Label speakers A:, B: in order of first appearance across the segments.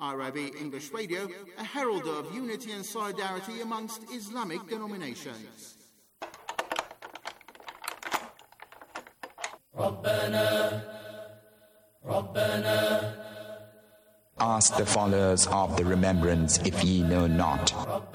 A: IRIB English Radio, a herald of unity and solidarity amongst Islamic denominations.
B: Ask the followers of the remembrance if ye know not.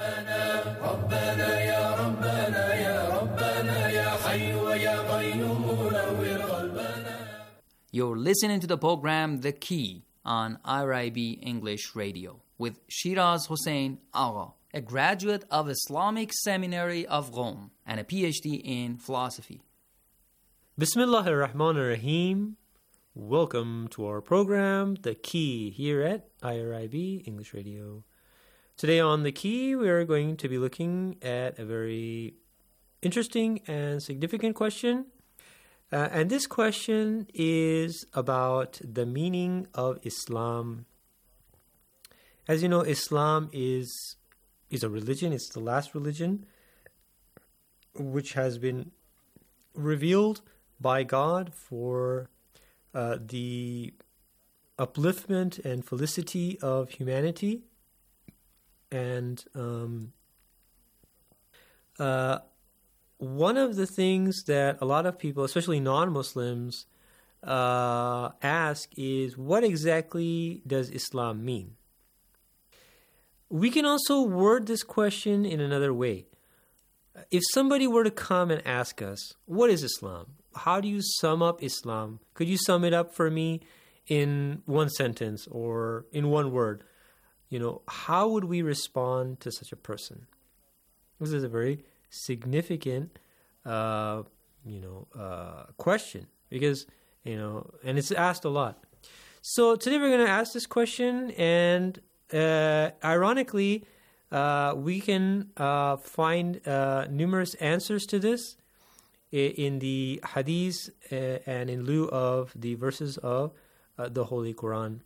C: You're listening to the program The Key on IRIB English Radio with Shiraz Hussain Agha, a graduate of Islamic Seminary of Rome and a PhD in philosophy.
D: Bismillahir Rahmanir Rahim. Welcome to our program, The Key, here at IRIB English Radio. Today on The Key, we are going to be looking at a very interesting and significant question. And this question is about the meaning of Islam. As you know, Islam is a religion. It's the last religion which has been revealed by God for the upliftment and felicity of humanity. And one of the things that a lot of people, especially non-Muslims, ask is, what exactly does Islam mean? We can also word this question in another way. If somebody were to come and ask us, what is Islam? How do you sum up Islam? Could you sum it up for me in one sentence or in one word? How would we respond to such a person? This is a very significant, question because, and it's asked a lot. So today we're going to ask this question, and ironically, we can find numerous answers to this in the hadiths and in lieu of the verses of the Holy Quran.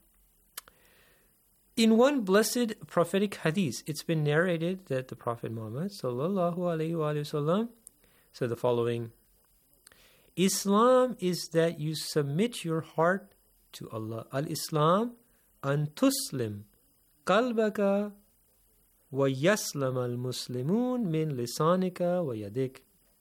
D: In one blessed prophetic hadith, it's been narrated that the Prophet Muhammad sallallahu alaihi wasallam said the following: Islam is that you submit your heart to Allah. Al-Islam an tuslim qalbaka wa yaslam al-muslimun min lisanika wa yadik.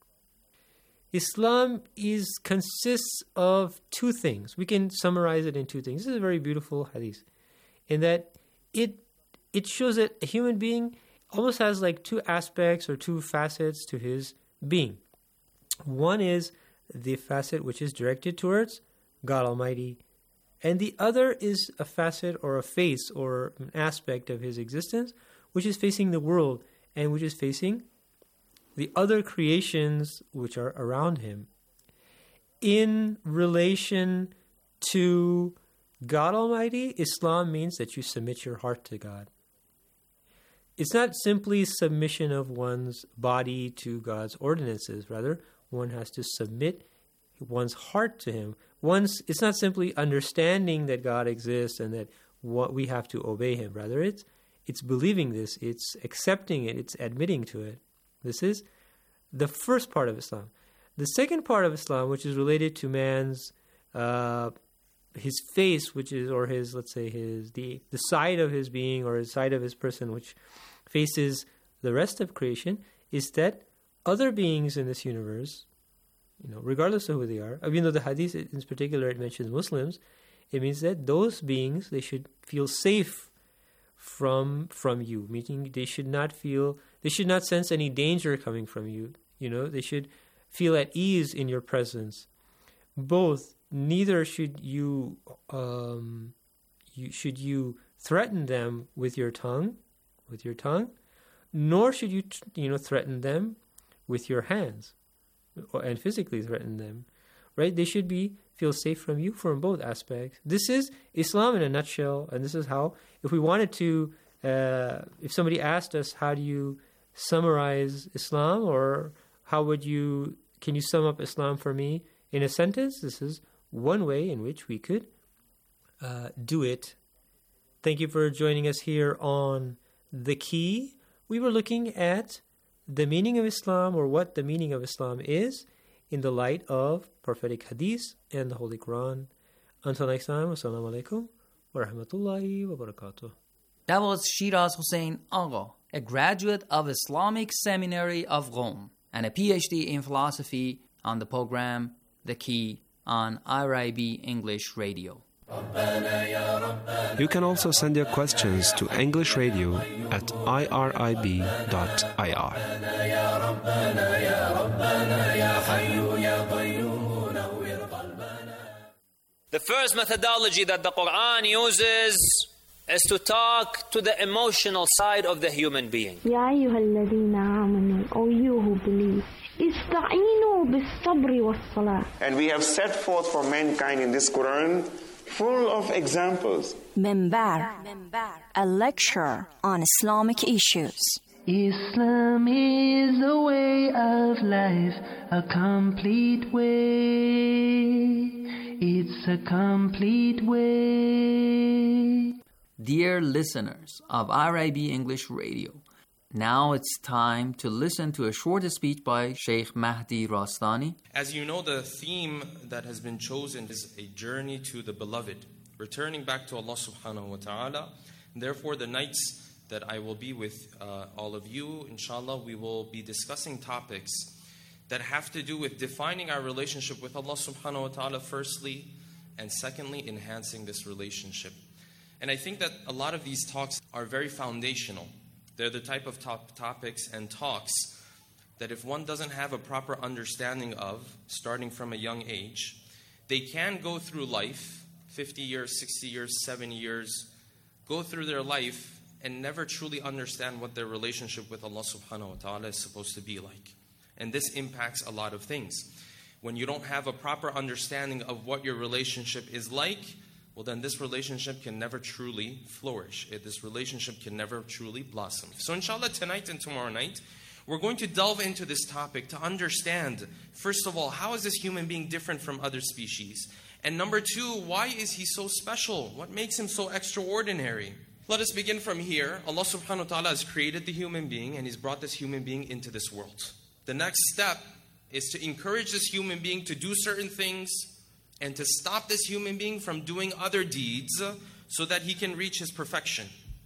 D: Islam consists of two things. We can summarize it in two things. This is a very beautiful hadith, in that it shows that a human being almost has like two aspects or two facets to his being. One is the facet which is directed towards God Almighty, and the other is a facet or a face or an aspect of his existence which is facing the world and which is facing the other creations which are around him. In relation to God Almighty, Islam means that you submit your heart to God. It's not simply submission of one's body to God's ordinances. Rather, one has to submit one's heart to Him. It's not simply understanding that God exists and that what we have to obey Him. Rather, it's believing this, it's accepting it, it's admitting to it. This is the first part of Islam. The second part of Islam, which is related to man's his face, which is, or his, let's say, the side of his being or his side of his person, which faces the rest of creation, is that other beings in this universe, regardless of who they are, even though the hadith in particular it mentions Muslims, it means that those beings, they should feel safe from you, meaning they should not sense any danger coming from you. They should feel at ease in your presence. Neither should you threaten them with your tongue, nor should you threaten them with your hands, and physically threaten them. Right? They should feel safe from you from both aspects. This is Islam in a nutshell, and this is how, if we wanted to, if somebody asked us, how do you summarize Islam, or can you sum up Islam for me in a sentence? This is one way in which we could do it. Thank you for joining us here on The Key. We were looking at the meaning of Islam, or what the meaning of Islam is, in the light of prophetic hadith and the Holy Quran. Until next time, wassalamu alaikum wa rahmatullahi wa barakatuh.
C: That was Shiraz Hossein Agha, a graduate of Islamic Seminary of Rome and a PhD in philosophy, on the program The Key on IRIB English Radio.
E: You can also send your questions to English Radio at irib.ir.
F: The first methodology that the Quran uses is to talk to the emotional side of the human being.
G: يا أيها الذين آمنوا, O you who believe, استعينوا بالصبر والصلاة.
H: And we have set forth for mankind in this Quran full of examples.
I: Minbar, a lecture on Islamic issues.
J: Islam is a way of life, a complete way. It's a complete way.
C: Dear listeners of IRIB English Radio, now it's time to listen to a short speech by Sheikh Mahdi Rastani.
K: As you know, the theme that has been chosen is a journey to the beloved, returning back to Allah subhanahu wa ta'ala. Therefore, the nights that I will be with all of you, inshallah, we will be discussing topics that have to do with defining our relationship with Allah subhanahu wa ta'ala firstly, and secondly, enhancing this relationship. And I think that a lot of these talks are very foundational. They're the type of topics and talks that if one doesn't have a proper understanding of, starting from a young age, they can go through life, 50 years, 60 years, 70 years, go through their life and never truly understand what their relationship with Allah subhanahu wa ta'ala is supposed to be like. And this impacts a lot of things. When you don't have a proper understanding of what your relationship is like, well then this relationship can never truly flourish. This relationship can never truly blossom. So inshallah, tonight and tomorrow night, we're going to delve into this topic to understand, first of all, how is this human being different from other species? And number two, why is he so special? What makes him so extraordinary? Let us begin from here. Allah subhanahu wa ta'ala has created the human being and He's brought this human being into this world. The next step is to encourage this human being to do certain things and to stop this human being from doing other deeds so that he can reach his perfection.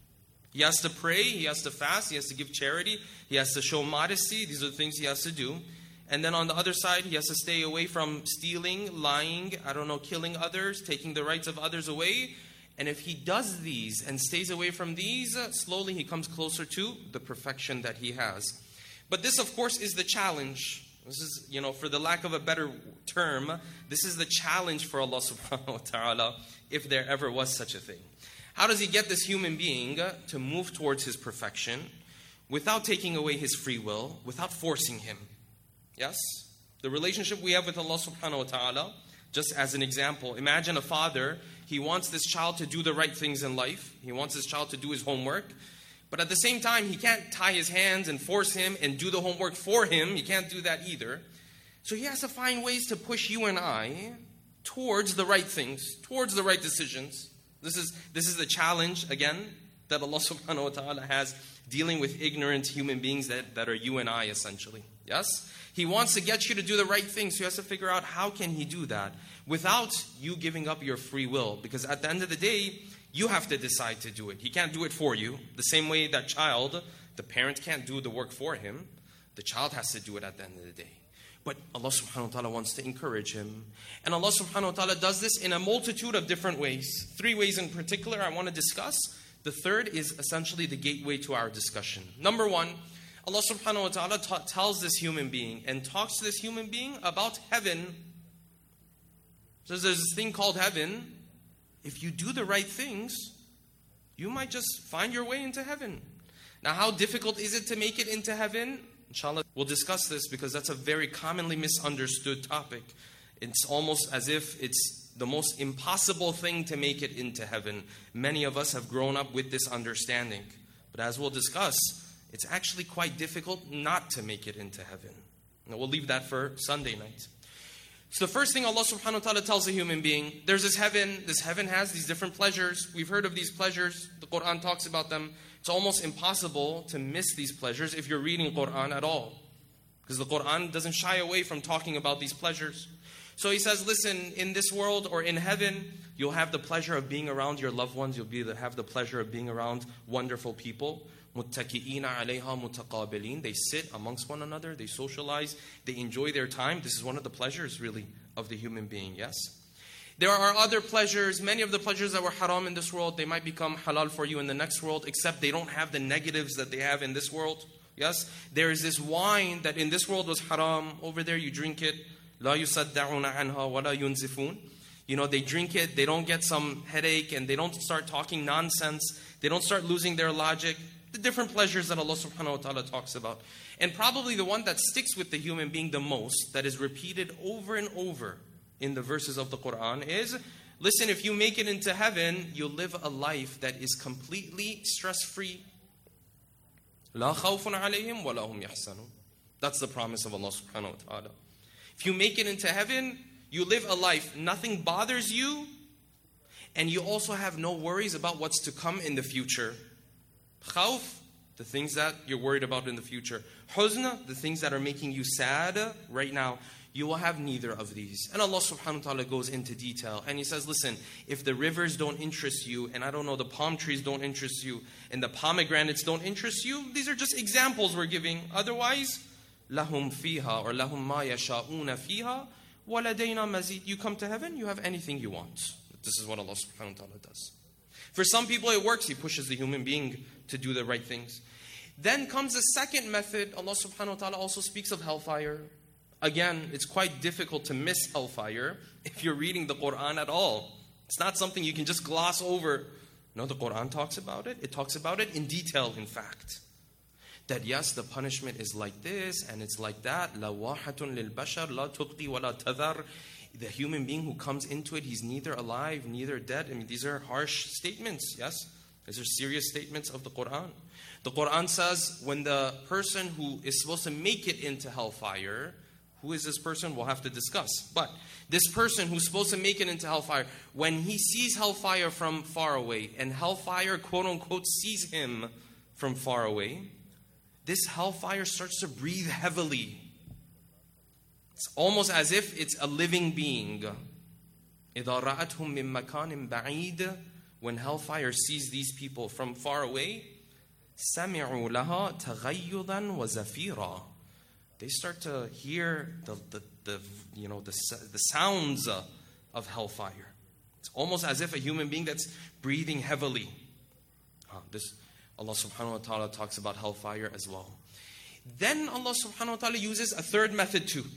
K: He has to pray, he has to fast, he has to give charity, he has to show modesty. These are the things he has to do. And then on the other side, he has to stay away from stealing, lying, killing others, taking the rights of others away. And if he does these and stays away from these, slowly he comes closer to the perfection that he has. But this, of course, is the challenge. This is, for the lack of a better term, this is the challenge for Allah subhanahu wa ta'ala, if there ever was such a thing. How does He get this human being to move towards his perfection without taking away his free will, without forcing him? Yes? The relationship we have with Allah subhanahu wa ta'ala, just as an example, imagine a father, he wants this child to do the right things in life. He wants this child to do his homework. But at the same time, he can't tie his hands and force him and do the homework for him. He can't do that either. So he has to find ways to push you and I towards the right things, towards the right decisions. This is the challenge, again, that Allah subhanahu wa ta'ala has dealing with ignorant human beings that are you and I, essentially. Yes? He wants to get you to do the right thing, so he has to figure out how can he do that without you giving up your free will. Because at the end of the day, you have to decide to do it. He can't do it for you. The same way that child, the parent can't do the work for him. The child has to do it at the end of the day. But Allah subhanahu wa ta'ala wants to encourage him. And Allah subhanahu wa ta'ala does this in a multitude of different ways. 3 ways in particular I want to discuss. The third is essentially the gateway to our discussion. Number 1, Allah subhanahu wa ta'ala tells this human being and talks to this human being about heaven. So there's this thing called heaven. If you do the right things, you might just find your way into heaven. Now, how difficult is it to make it into heaven? Inshallah, we'll discuss this because that's a very commonly misunderstood topic. It's almost as if it's the most impossible thing to make it into heaven. Many of us have grown up with this understanding. But as we'll discuss, it's actually quite difficult not to make it into heaven. Now, we'll leave that for Sunday night. So the first thing Allah subhanahu wa ta'ala tells a human being, there's this heaven. This heaven has these different pleasures. We've heard of these pleasures. The Quran talks about them. It's almost impossible to miss these pleasures if you're reading Quran at all. Because the Quran doesn't shy away from talking about these pleasures. So he says, listen, in this world or in heaven, you'll have the pleasure of being around your loved ones. You'll have the pleasure of being around wonderful people. مُتَّكِئِينَ عَلَيْهَا مُتَقَابِلِينَ. They sit amongst one another. They socialize. They enjoy their time. This is one of the pleasures, really, of the human being, yes? There are other pleasures. Many of the pleasures that were haram in this world, they might become halal for you in the next world, except they don't have the negatives that they have in this world. Yes? There is this wine that in this world was haram. Over there you drink it. لَا يُصَدَّعُونَ عَنْهَا وَلَا يُنزِفُونَ. You know, they drink it, they don't get some headache, and they don't start talking nonsense. They don't start losing their logic. The different pleasures that Allah subhanahu wa ta'ala talks about. And probably the one that sticks with the human being the most, that is repeated over and over in the verses of the Quran is, listen, if you make it into heaven, you'll live a life that is completely stress-free. لَا خَوْفٌ عَلَيْهِمْ وَلَا هُمْ يَحْزَنُونَ. That's the promise of Allah subhanahu wa ta'ala. If you make it into heaven, you live a life, nothing bothers you, and you also have no worries about what's to come in the future. Khawf, the things that you're worried about in the future. Huzn, the things that are making you sad right now. You will have neither of these. And Allah subhanahu wa ta'ala goes into detail. And He says, listen, if the rivers don't interest you, and I don't know, the palm trees don't interest you, and the pomegranates don't interest you, these are just examples we're giving. Otherwise, لَهُمْ فِيهَا or لَهُمْ مَا يَشَاءُونَ فِيهَا وَلَدَيْنَا مَزِيدٌ. You come to heaven, you have anything you want. This is what Allah subhanahu wa ta'ala does. For some people it works. He pushes the human being to do the right things. Then comes the second method. Allah subhanahu wa ta'ala also speaks of hellfire. Again, it's quite difficult to miss hellfire if you're reading the Quran at all. It's not something you can just gloss over. No, the Quran talks about it. It talks about it in detail, in fact. That yes, the punishment is like this and it's like that. لَوَاحَةٌ لِلْبَشَرِ لَا تُبْقِي وَلَا تَذَرُ. The human being who comes into it, he's neither alive, neither dead. I mean, these are harsh statements, yes? These are serious statements of the Quran. The Quran says when the person who is supposed to make it into hellfire, who is this person? We'll have to discuss. But this person who's supposed to make it into hellfire, when he sees hellfire from far away, and hellfire, quote unquote, sees him from far away, this hellfire starts to breathe heavily. It's almost as if it's a living being. إِذَا رَأَتْهُمْ مِنْ مَكَانٍ بَعِيدٍ. When hellfire sees these people from far away, سَمِعُوا لَهَا تَغَيُّضًا وَزَفِيرًا. They start to hear the sounds of hellfire. It's almost as if a human being that's breathing heavily. This Allah subhanahu wa ta'ala talks about hellfire as well. Then Allah subhanahu wa ta'ala uses a third method too.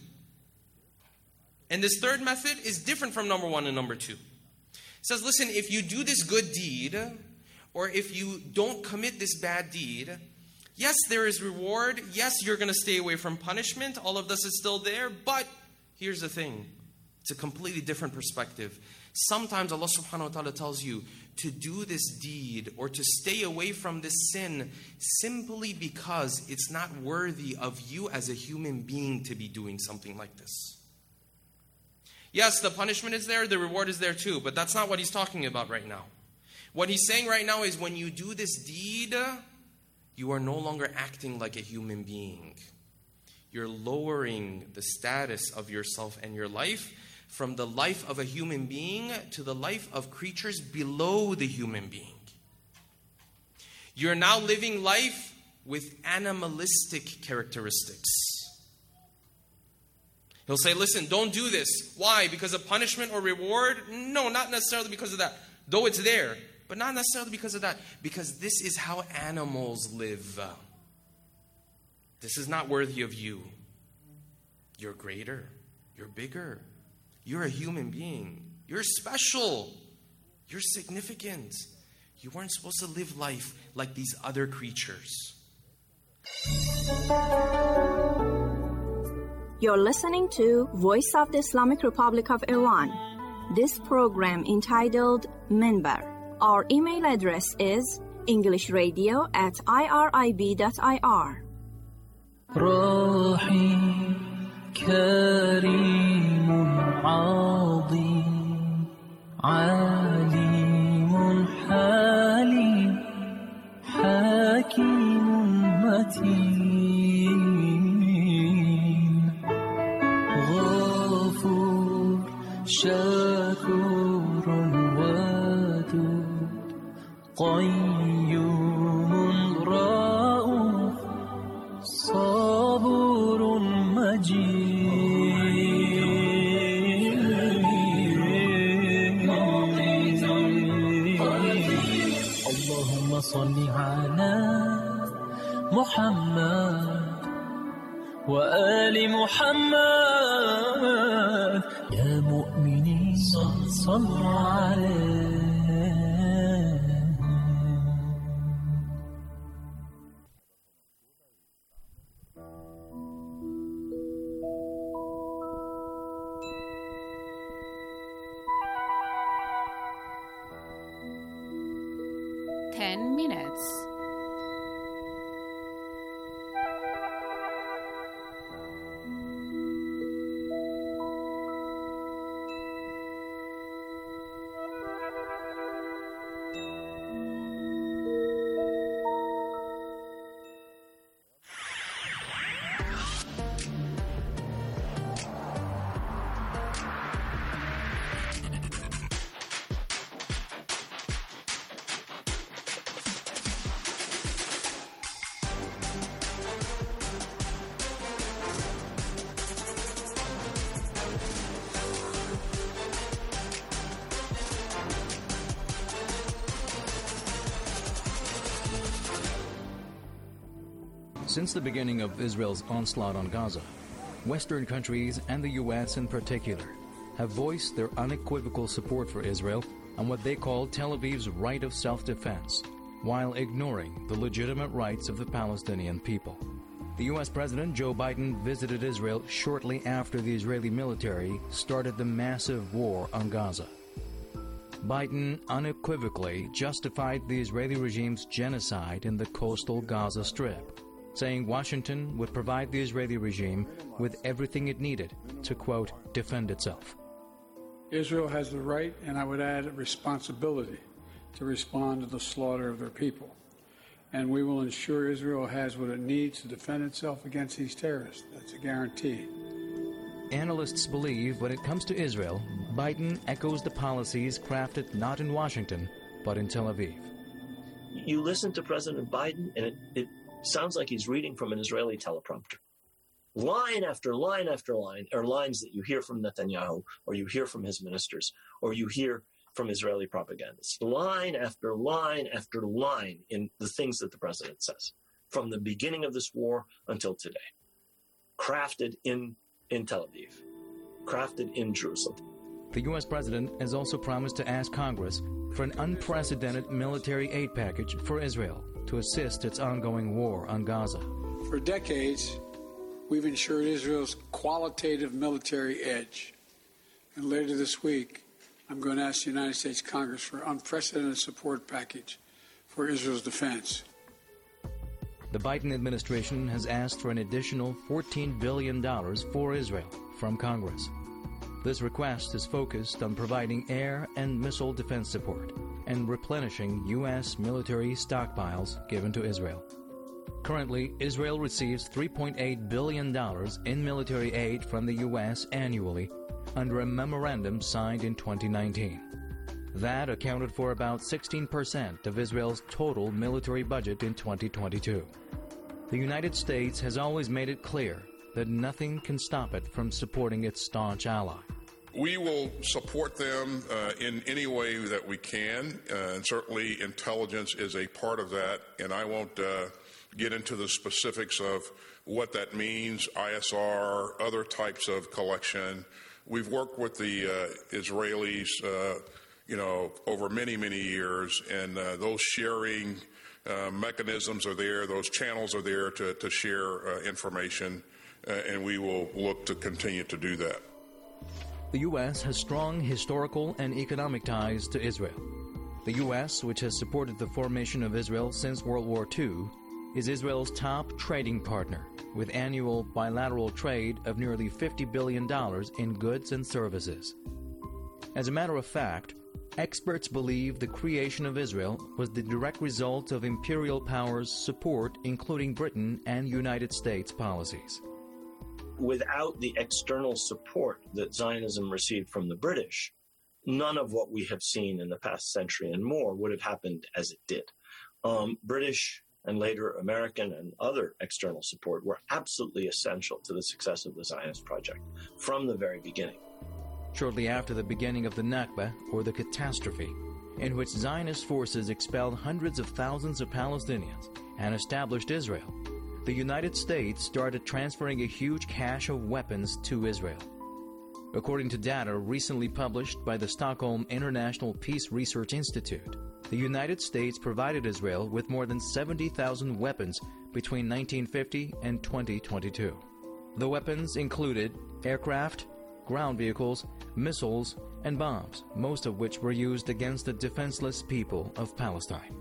K: And this third method is different from number one and number two. It says, listen, if you do this good deed, or if you don't commit this bad deed, yes, there is reward. Yes, you're going to stay away from punishment. All of this is still there. But here's the thing. It's a completely different perspective. Sometimes Allah subhanahu wa ta'ala tells you to do this deed or to stay away from this sin simply because it's not worthy of you as a human being to be doing something like this. Yes, the punishment is there, the reward is there too, but that's not what He's talking about right now. What He's saying right now is when you do this deed, you are no longer acting like a human being. You're lowering the status of yourself and your life from the life of a human being to the life of creatures below the human being. You're now living life with animalistic characteristics. He'll say, listen, don't do this. Why? Because of punishment or reward? No, not necessarily because of that. Though it's there, but not necessarily because of that. Because this is how animals live. This is not worthy of you. You're greater. You're bigger. You're a human being. You're special. You're significant. You weren't supposed to live life like these other creatures.
I: You're listening to Voice of the Islamic Republic of Iran. This program entitled Minbar. Our email address is englishradio@irib.ir.
J: راحي كريم عظيم عليم حليم حكيم متين غفور قيوم رؤوف صبور مجيد اللهم صل على محمد وآل محمد يا مؤمنين صلوا عليه.
L: Minutes.
M: Since the beginning of Israel's onslaught on Gaza, Western countries, and the U.S. in particular, have voiced their unequivocal support for Israel on what they call Tel Aviv's right of self-defense, while ignoring the legitimate rights of the Palestinian people. The U.S. President Joe Biden visited Israel shortly after the Israeli military started the massive war on Gaza. Biden unequivocally justified the Israeli regime's genocide in the coastal Gaza Strip, saying Washington would provide the Israeli regime with everything it needed to, quote, defend itself.
N: Israel has the right, and I would add responsibility, to respond to the slaughter of their people. And we will ensure Israel has what it needs to defend itself against these terrorists. That's a guarantee.
M: Analysts believe when it comes to Israel, Biden echoes the policies crafted not in Washington, but in Tel Aviv.
O: You listen to President Biden, and it sounds like he's reading from an Israeli teleprompter. Line after line after line are lines that you hear from Netanyahu, or you hear from his ministers, or you hear from Israeli propagandists. Line after line after line in the things that the president says, from the beginning of this war until today. Crafted in Tel Aviv, crafted in Jerusalem.
M: The U.S. president has also promised to ask Congress for an unprecedented military aid package for Israel to assist its ongoing war on Gaza.
N: For decades, we've ensured Israel's qualitative military edge. And later this week, I'm going to ask the United States Congress for an unprecedented support package for Israel's defense.
M: The Biden administration has asked for an additional $14 billion for Israel from Congress. This request is focused on providing air and missile defense support and replenishing U.S. military stockpiles given to Israel. Currently, Israel receives $3.8 billion in military aid from the U.S. annually under a memorandum signed in 2019. That accounted for about 16% of Israel's total military budget in 2022. The United States has always made it clear that nothing can stop it from supporting its staunch ally.
P: We will support them in any way that we can, and certainly intelligence is a part of that, and I won't get into the specifics of what that means, ISR, other types of collection. We've worked with the Israelis, over many, many years, and those sharing mechanisms are there, those channels are there to share information, and we will look to continue to do that.
M: The U.S. has strong historical and economic ties to Israel. The U.S., which has supported the formation of Israel since World War II, is Israel's top trading partner, with annual bilateral trade of nearly $50 billion in goods and services. As a matter of fact, experts believe the creation of Israel was the direct result of imperial powers' support, including Britain and United States policies.
O: Without the external support that Zionism received from the British, none of what we have seen in the past century and more would have happened as it did. British and later American and other external support were absolutely essential to the success of the Zionist project from the very beginning.
M: Shortly after the beginning of the Nakba, or the catastrophe, in which Zionist forces expelled hundreds of thousands of Palestinians and established Israel, the United States started transferring a huge cache of weapons to Israel. According to data recently published by the Stockholm International Peace Research Institute, the United States provided Israel with more than 70,000 weapons between 1950 and 2022. The weapons included aircraft, ground vehicles, missiles, and bombs, most of which were used against the defenseless people of Palestine.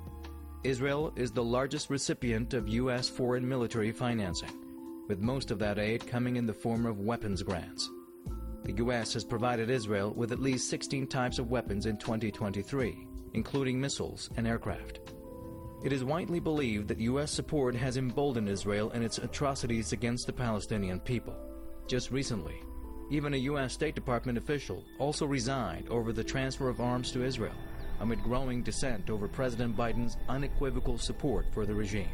M: Israel is the largest recipient of U.S. foreign military financing, with most of that aid coming in the form of weapons grants. The U.S. has provided Israel with at least 16 types of weapons in 2023, including missiles and aircraft. It is widely believed that U.S. support has emboldened Israel in its atrocities against the Palestinian people. Just recently, even a U.S. State Department official also resigned over the transfer of arms to Israel, amid growing dissent over President Biden's unequivocal support for the regime.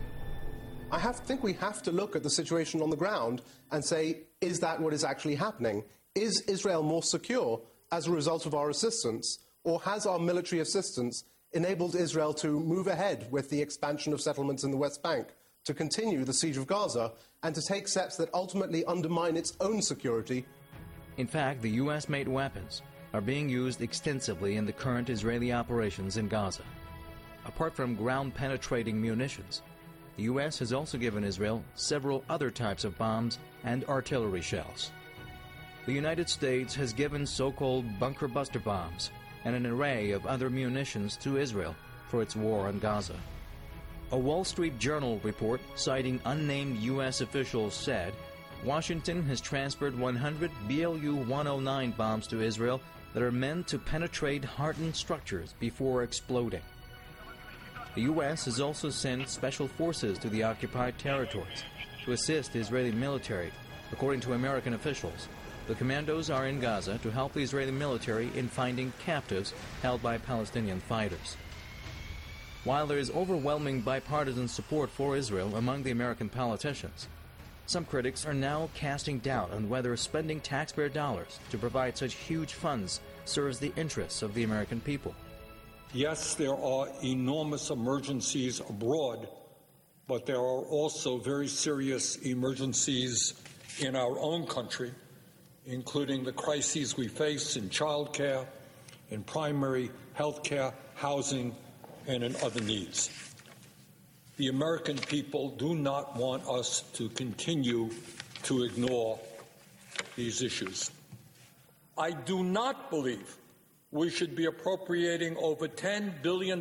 L: I think we have to look at the situation on the ground and say, is that what is actually happening? Is Israel more secure as a result of our assistance, or has our military assistance enabled Israel to move ahead with the expansion of settlements in the West Bank, to continue the siege of Gaza, and to take steps that ultimately undermine its own security?
M: In fact, the U.S.-made weapons are being used extensively in the current Israeli operations in Gaza. Apart from ground-penetrating munitions, the U.S. has also given Israel several other types of bombs and artillery shells. The United States has given so-called bunker buster bombs and an array of other munitions to Israel for its war on Gaza. A Wall Street Journal report citing unnamed U.S. officials said Washington has transferred 100 BLU-109 bombs to Israel that are meant to penetrate hardened structures before exploding. The U.S. has also sent special forces to the occupied territories to assist the Israeli military. According to American officials, the commandos are in Gaza to help the Israeli military in finding captives held by Palestinian fighters. While there is overwhelming bipartisan support for Israel among the American politicians, some critics are now casting doubt on whether spending taxpayer dollars to provide such huge funds serves the interests of the American people.
Q: Yes, there are enormous emergencies abroad, but there are also very serious emergencies in our own country, including the crises we face in child care, in primary health care, housing, and in other needs. The American people do not want us to continue to ignore these issues. I do not believe we should be appropriating over $10 billion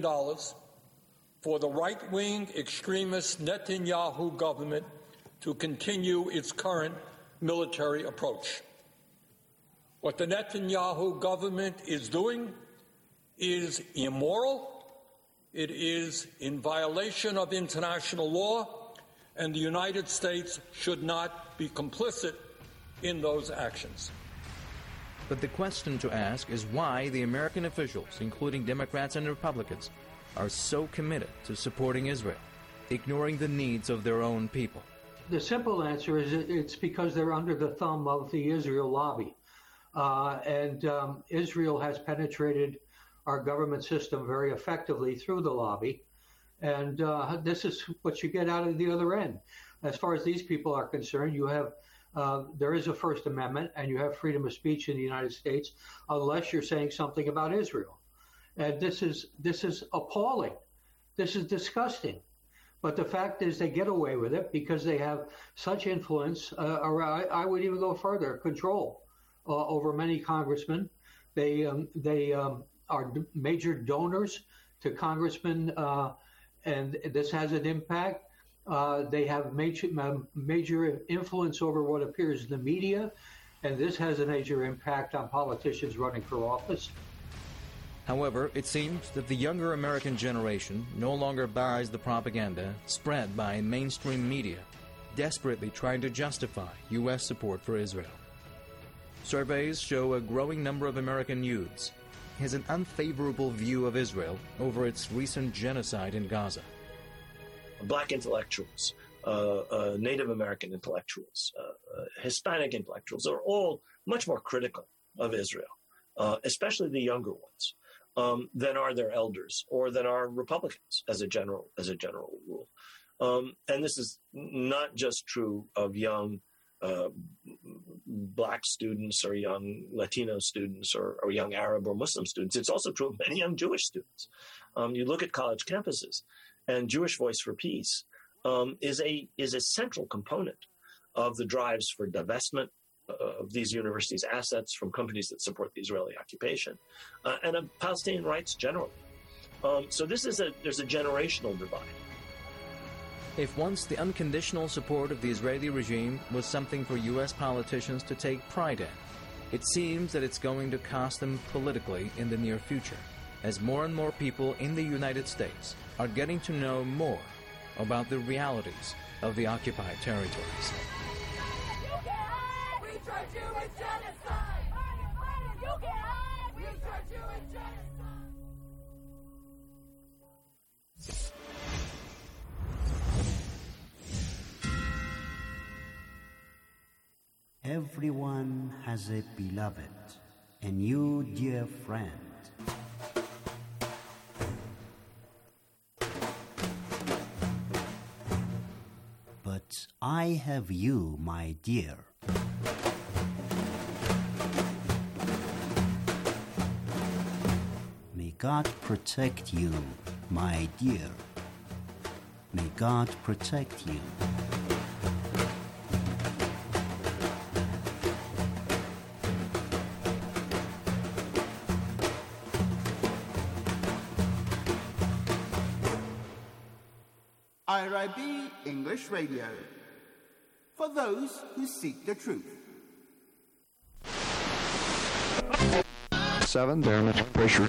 Q: for the right-wing extremist Netanyahu government to continue its current military approach. What the Netanyahu government is doing is immoral. It is in violation of international law, and the United States should not be complicit in those actions.
M: But the question to ask is why the American officials, including Democrats and Republicans, are so committed to supporting Israel, ignoring the needs of their own people.
R: The simple answer is it's because they're under the thumb of the Israel lobby. Israel has penetrated our government system very effectively through the lobby. And this is what you get out of the other end. As far as these people are concerned, you have there is a First Amendment and you have freedom of speech in the United States unless you're saying something about Israel. And this is appalling. This is disgusting. But the fact is they get away with it because they have such influence, or I would even go further, control over many congressmen. They are major donors to congressmen, and this has an impact. They have major influence over what appears in the media, and this has a major impact on politicians running for office.
M: However, it seems that the younger American generation no longer buys the propaganda spread by mainstream media, desperately trying to justify U.S. support for Israel. Surveys show a growing number of American youths, has an unfavorable view of Israel over its recent genocide in Gaza.
O: Black intellectuals, Native American intellectuals, Hispanic intellectuals are all much more critical of Israel, especially the younger ones, than are their elders or than are Republicans as a general rule. And this is not just true of young Black students or young Latino students or young Arab or Muslim students. It's also true of many young Jewish students. You look at college campuses, and Jewish Voice for Peace is a central component of the drives for divestment of these universities' assets from companies that support the Israeli occupation and of Palestinian rights generally. So there's a generational divide.
M: If once the unconditional support of the Israeli regime was something for U.S. politicians to take pride in, it seems that it's going to cost them politically in the near future, as more and more people in the United States are getting to know more about the realities of the occupied territories.
S: Everyone has a beloved, and you, dear friend. But I have you, my dear. May God protect you, my dear. May God protect you.
A: IRIB English Radio, for those who seek the truth.
T: 7 barometric pressure.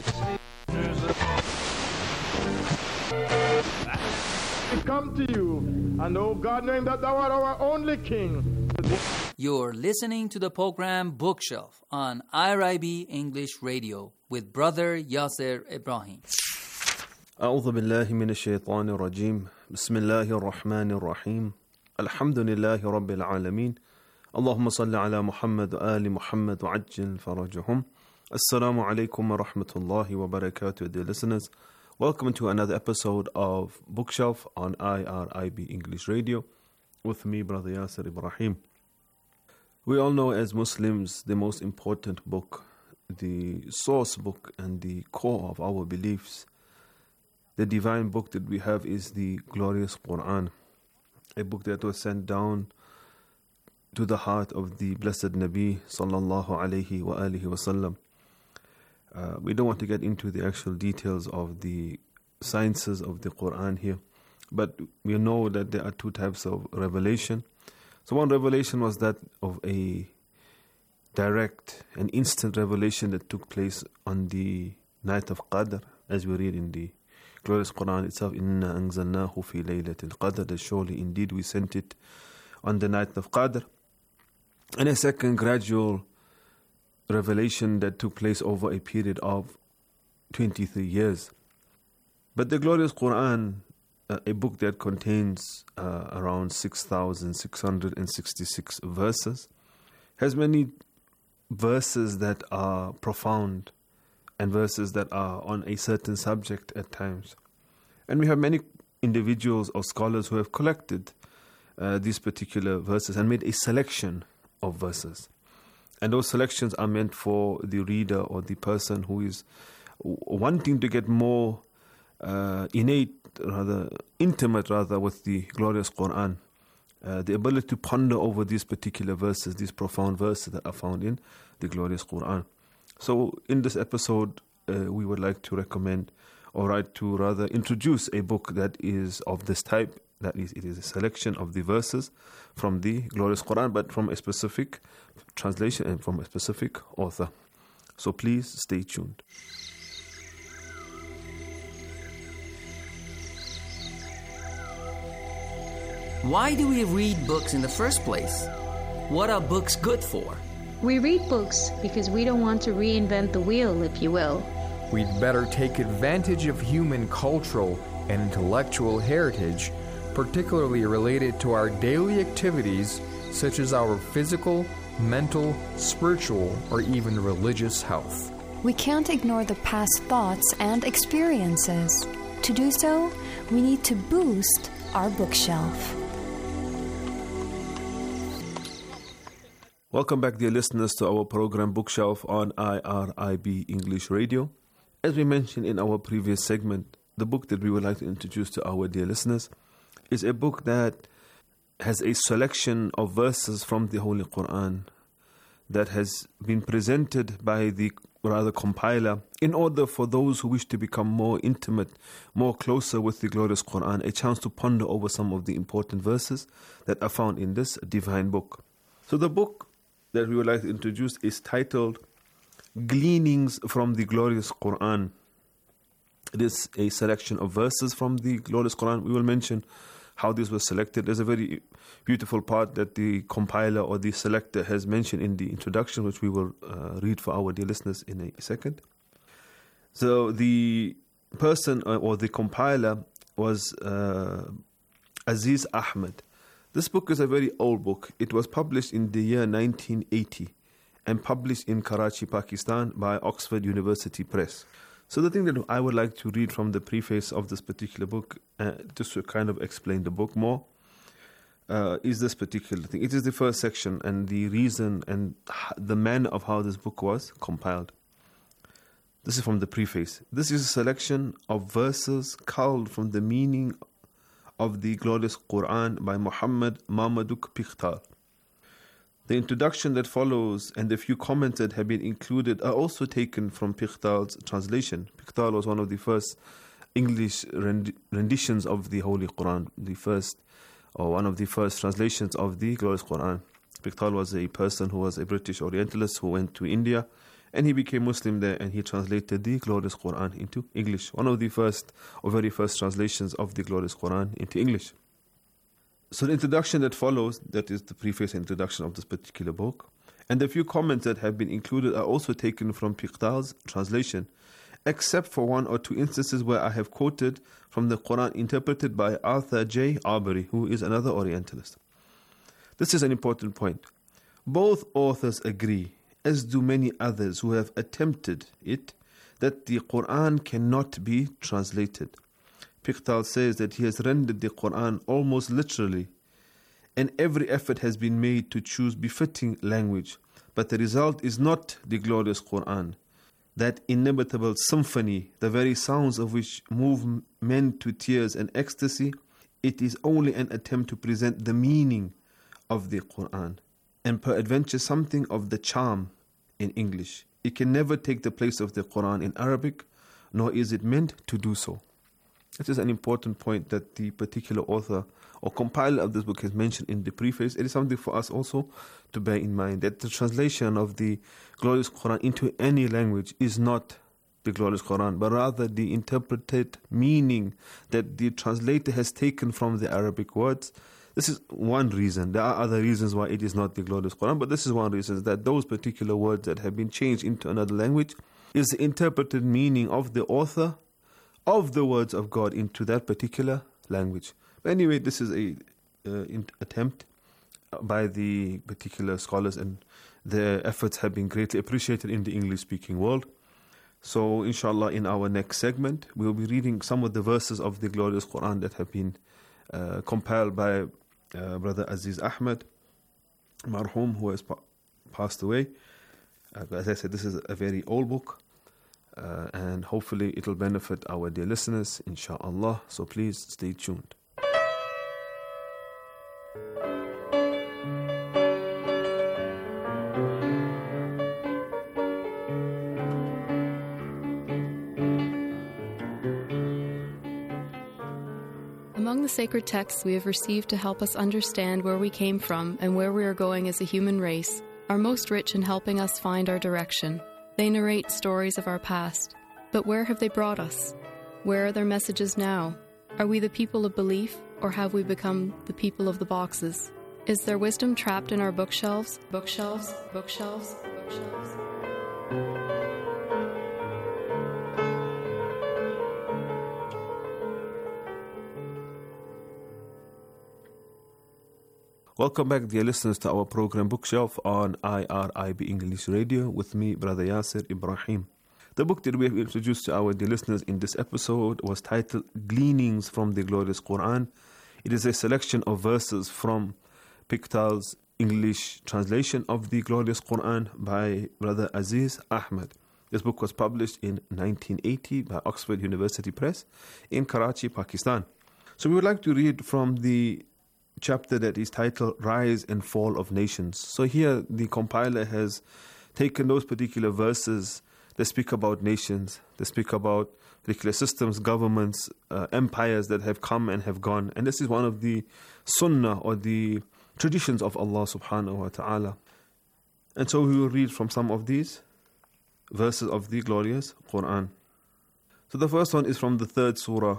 U: We come to you, and oh God, knowing that thou art our only King.
C: You're listening to the program Bookshelf on IRIB English Radio with Brother Yasser Ibrahim.
E: أعوذ بالله من الشيطان الرجيم بسم الله الرحمن الرحيم الحمد لله رب العالمين اللهم صل على محمد وآل محمد وعجل فرجهم Assalamu alaikum wa rahmatullahi wa barakatuh, dear listeners. Welcome to another episode of Bookshelf on IRIB English Radio with me, Brother Yasser Ibrahim. We all know as Muslims the most important book, the source book and the core of our beliefs, the divine book that we have is the glorious Quran, a book that was sent down to the heart of the blessed Nabi sallallahu alayhi wa alihi wa sallam. We don't want to get into the actual details of the sciences of the Quran here, but we know that there are two types of revelation. So one revelation was that of a direct and instant revelation that took place on the night of Qadr, as we read in the glorious Quran itself, Inna anzalnahu fi laylatil qadr, that surely indeed we sent it on the night of Qadr. And a second gradual revelation that took place over a period of 23 years. But the glorious Quran, a book that contains around 6,666 verses, has many verses that are profound and verses that are on a certain subject at times. And we have many individuals or scholars who have collected these particular verses and made a selection of verses. And those selections are meant for the reader or the person who is wanting to get more intimate with the glorious Quran. The ability to ponder over these particular verses, these profound verses that are found in the glorious Quran. So in this episode, we would like to recommend, or rather introduce a book that is of this type. That is, it is a selection of the verses from the glorious Quran, but from a specific translation and from a specific author. So please stay tuned.
C: Why do we read books in the first place? What are books good for?
V: We read books because we don't want to reinvent the wheel, if you will.
T: we'd better take advantage of human cultural and intellectual heritage, particularly related to our daily activities such as our physical, mental, spiritual, or even religious health.
V: We can't ignore the past thoughts and experiences. To do so, we need to boost our bookshelf.
E: Welcome back, dear listeners, to our program Bookshelf on IRIB English Radio. As we mentioned in our previous segment, the book that we would like to introduce to our dear listeners is a book that has a selection of verses from the Holy Quran that has been presented by the compiler in order for those who wish to become more intimate, more closer with the glorious Quran, a chance to ponder over some of the important verses that are found in this divine book. So the book that we would like to introduce is titled Gleanings from the Glorious Quran. It is a selection of verses from the glorious Quran. We will mention how these were selected. There's a very beautiful part that the compiler or the selector has mentioned in the introduction, which we will read for our dear listeners in a second. So the person or the compiler was Aziz Ahmed. This book is a very old book. It was published in the year 1980 and published in Karachi, Pakistan by Oxford University Press. So the thing that I would like to read from the preface of this particular book, just to kind of explain the book more, is this particular thing. It is the first section and the reason and the manner of how this book was compiled. This is from the preface. This is a selection of verses culled from the meaning of the glorious Quran by Muhammad Marmaduke Pichtal. The introduction that follows and the few comments that have been included are also taken from Pichtal's translation. Pichtal was one of the first English renditions of the Holy Quran, one of the first translations of the glorious Quran. Pichtal was a person who was a British Orientalist who went to India and he became Muslim there and he translated the glorious Quran into English. One of the first or very first translations of the glorious Quran into English. So the introduction that follows, that is the preface introduction of this particular book, and the few comments that have been included are also taken from Pichtal's translation, except for one or two instances where I have quoted from the Quran interpreted by Arthur J. Arbery, who is another Orientalist. This is an important point. Both authors agree, as do many others who have attempted it, that the Quran cannot be translated. Pichtal says that he has rendered the Quran almost literally, and every effort has been made to choose befitting language, but the result is not the glorious Quran, that inimitable symphony, the very sounds of which move men to tears and ecstasy. It is only an attempt to present the meaning of the Quran, and peradventure something of the charm in English. It can never take the place of the Quran in Arabic, nor is it meant to do so. This is an important point that the particular author or compiler of this book has mentioned in the preface. It is something for us also to bear in mind, that the translation of the glorious Quran into any language is not the glorious Quran, but rather the interpreted meaning that the translator has taken from the Arabic words. This is one reason. There are other reasons why it is not the glorious Quran, but this is one reason, that those particular words that have been changed into another language is the interpreted meaning of the author of the words of God into that particular language. But anyway, this is an attempt by the particular scholars, and their efforts have been greatly appreciated in the English-speaking world. So, inshallah, in our next segment, we will be reading some of the verses of the glorious Quran that have been compiled by Brother Aziz Ahmed, marhum, who has passed away. As I said, this is a very old book. And hopefully it will benefit our dear listeners, inshallah. So please stay tuned.
W: Among the sacred texts we have received to help us understand where we came from and where we are going as a human race are most rich in helping us find our direction. They narrate stories of our past, but where have they brought us? Where are their messages now? Are we the people of belief, or have we become the people of the boxes? Is there wisdom trapped in our bookshelves? Bookshelves, bookshelves, bookshelves.
E: Welcome back, dear listeners, to our program Bookshelf on IRIB English Radio with me, Brother Yasser Ibrahim. The book that we have introduced to our dear listeners in this episode was titled Gleanings from the Glorious Quran. It is a selection of verses from Pickthall's English translation of the Glorious Quran by Brother Aziz Ahmed. This book was published in 1980 by Oxford University Press in Karachi, Pakistan. So we would like to read from the chapter that is titled Rise and Fall of Nations. So here the compiler has taken those particular verses that speak about nations, that speak about particular systems, governments, empires that have come and have gone. And this is one of the sunnah or the traditions of Allah subhanahu wa ta'ala. And so we will read from some of these verses of the glorious Quran. So the first one is from the 3rd surah,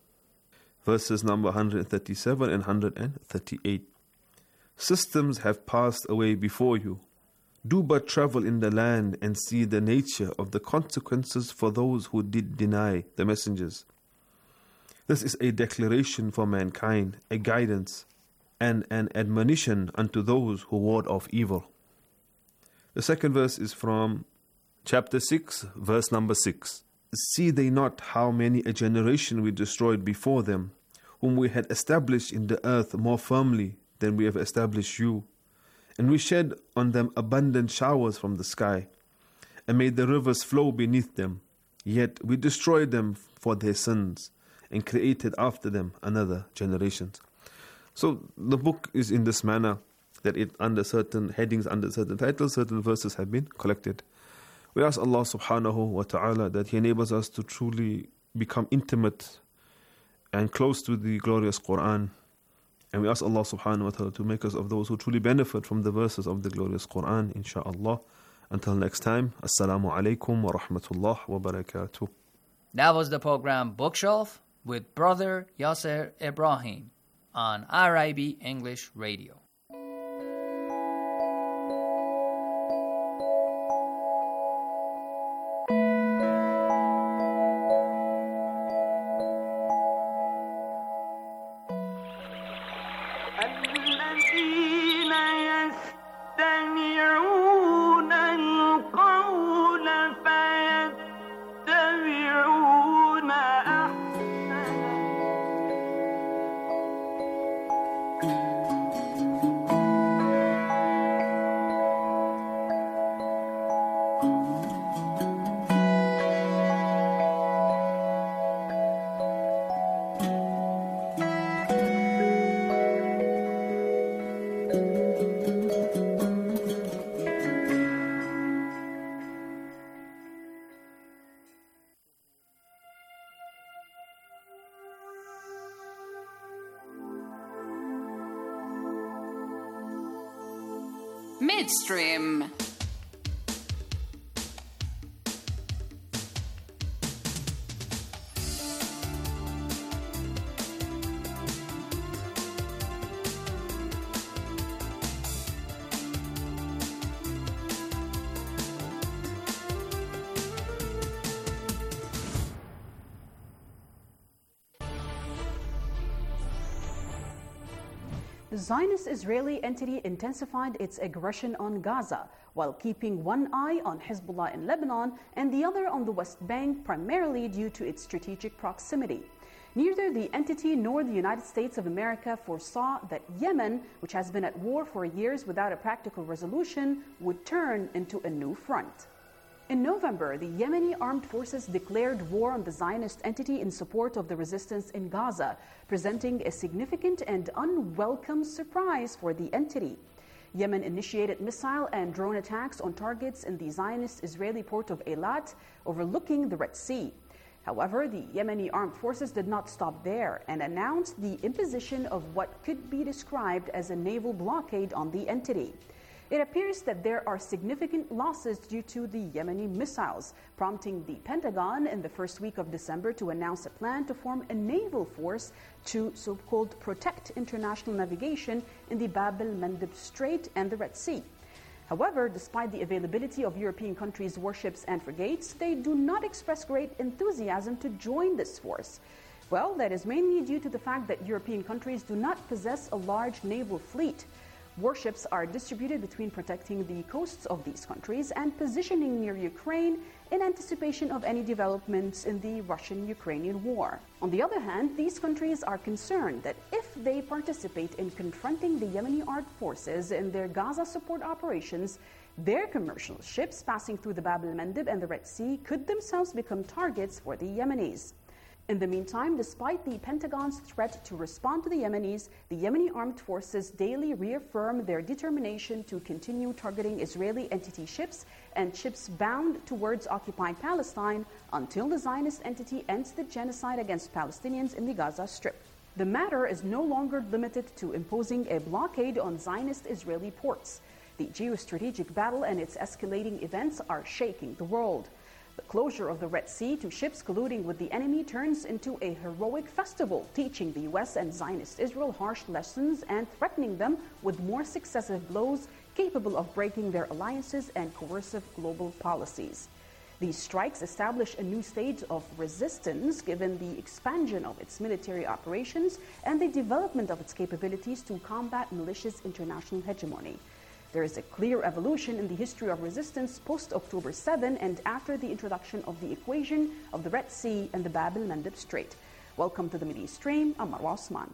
E: verses number 137 and 138. Systems have passed away before you. Do but travel in the land and see the nature of the consequences for those who did deny the messengers. This is a declaration for mankind, a guidance, and an admonition unto those who ward off evil. The second verse is from chapter 6, verse number 6. See they not how many a generation we destroyed before them, whom we had established in the earth more firmly than we have established you. And we shed on them abundant showers from the sky, and made the rivers flow beneath them. Yet we destroyed them for their sins, and created after them another generations. So the book is in this manner, that it under certain headings, under certain titles, certain verses have been collected. We ask Allah subhanahu wa ta'ala that He enables us to truly become intimate and close to the glorious Quran. And we ask Allah subhanahu wa ta'ala to make us of those who truly benefit from the verses of the glorious Quran, inshaAllah. Until next time, Assalamu alaikum wa rahmatullah wa barakatuh.
C: That was the program Bookshelf with Brother Yasser Ibrahim on IRIB English Radio.
B: Midstream.
D: The Zionist-Israeli entity intensified its aggression on Gaza, while keeping one eye on Hezbollah in Lebanon and the other on the West Bank, primarily due to its strategic proximity. Neither the entity nor the United States of America foresaw that Yemen, which has been at war for years without a practical resolution, would turn into a new front. In November, the Yemeni armed forces declared war on the Zionist entity in support of the resistance in Gaza, presenting a significant and unwelcome surprise for the entity. Yemen initiated missile and drone attacks on targets in the Zionist-Israeli port of Eilat, overlooking the Red Sea. However, the Yemeni armed forces did not stop there and announced the imposition of what could be described as a naval blockade on the entity. It appears that there are significant losses due to the Yemeni missiles, prompting the Pentagon in the first week of December to announce a plan to form a naval force to so-called protect international navigation in the Bab el-Mandeb Strait and the Red Sea. However, despite the availability of European countries' warships and frigates, they do not express great enthusiasm to join this force. Well, that is mainly due to the fact that European countries do not possess a large naval fleet. Warships are distributed between protecting the coasts of these countries and positioning near Ukraine in anticipation of any developments in the Russian-Ukrainian war. On the other hand, these countries are concerned that if they participate in confronting the Yemeni armed forces in their Gaza support operations, their commercial ships passing through the Bab el-Mandeb and the Red Sea could themselves become targets for the Yemenis. In the meantime, despite the Pentagon's threat to respond to the Yemenis, the Yemeni armed forces daily reaffirm their determination to continue targeting Israeli entity ships and ships bound towards occupied Palestine until the Zionist entity ends the genocide against Palestinians in the Gaza Strip. The matter is no longer limited to imposing a blockade on Zionist Israeli ports. The geostrategic battle and its escalating events are shaking the world. The closure of the Red Sea to ships colluding with the enemy turns into a heroic festival, teaching the U.S. and Zionist Israel harsh lessons and threatening them with more successive blows capable of breaking their alliances and coercive global policies. These strikes establish a new stage of resistance given the expansion of its military operations and the development of its capabilities to combat malicious international hegemony. There is a clear evolution in the history of resistance post-October 7 and after the introduction of the equation of the Red Sea and the Bab el-Mandeb Strait. Welcome to the Middle East Stream. I'm Marwa Osman.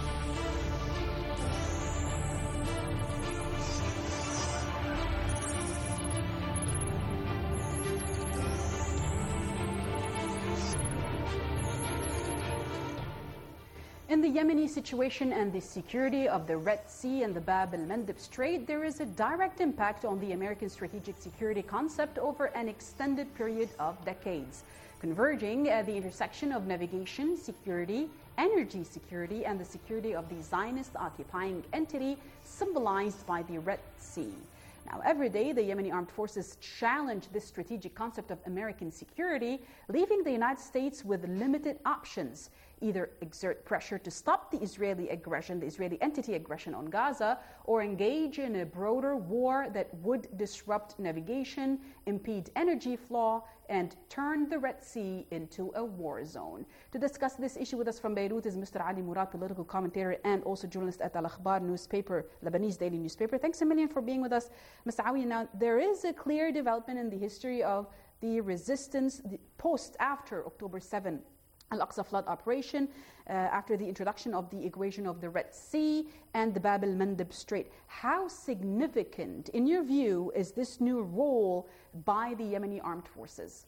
D: In the Yemeni situation and the security of the Red Sea and the Bab el-Mandeb Strait, there is a direct impact on the American strategic security concept over an extended period of decades, converging at the intersection of navigation security, energy security, and the security of the Zionist occupying entity symbolized by the Red Sea. Now, every day, the Yemeni armed forces challenge this strategic concept of American security, leaving the United States with limited options. Either exert pressure to stop the Israeli aggression, the Israeli entity aggression on Gaza, or engage in a broader war that would disrupt navigation, impede energy flow, and turn the Red Sea into a war zone. To discuss this issue with us from Beirut is Mr. Ali Murad, political commentator and also journalist at Al-Akhbar newspaper, Lebanese daily newspaper. Thanks a million for being with us, Mr. Ali. Now, there is a clear development in the history of the resistance after October 7. Al-Aqsa flood operation, after the introduction of the equation of the Red Sea and the Bab el-Mandeb Strait. How significant, in your view, is this new role by the Yemeni armed forces?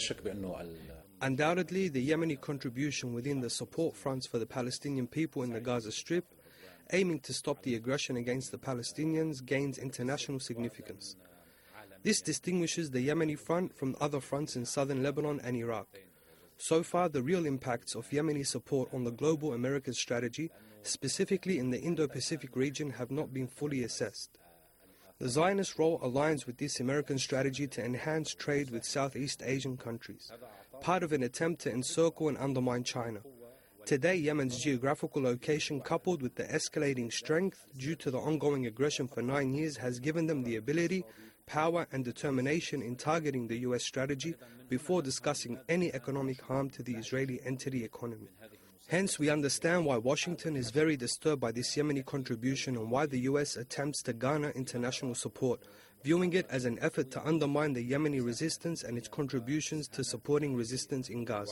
B: Undoubtedly, the Yemeni contribution within the support fronts for the Palestinian people in the Gaza Strip, aiming to stop the aggression against the Palestinians, gains international significance. This distinguishes the Yemeni front from other fronts in southern Lebanon and Iraq. So far, the real impacts of Yemeni support on the global American strategy, specifically in the Indo-Pacific region, have not been fully assessed. The Zionist role aligns with this American strategy to enhance trade with Southeast Asian countries, part of an attempt to encircle and undermine China. Today, Yemen's geographical location, coupled with the escalating strength due to the ongoing aggression for 9 years, has given them the ability, power and determination in targeting the U.S. strategy before discussing any economic harm to the Israeli entity economy. Hence, we understand why Washington is very disturbed by this Yemeni contribution and why the U.S. attempts to garner international support, viewing it as an effort to undermine the Yemeni resistance and its contributions to supporting resistance in Gaza.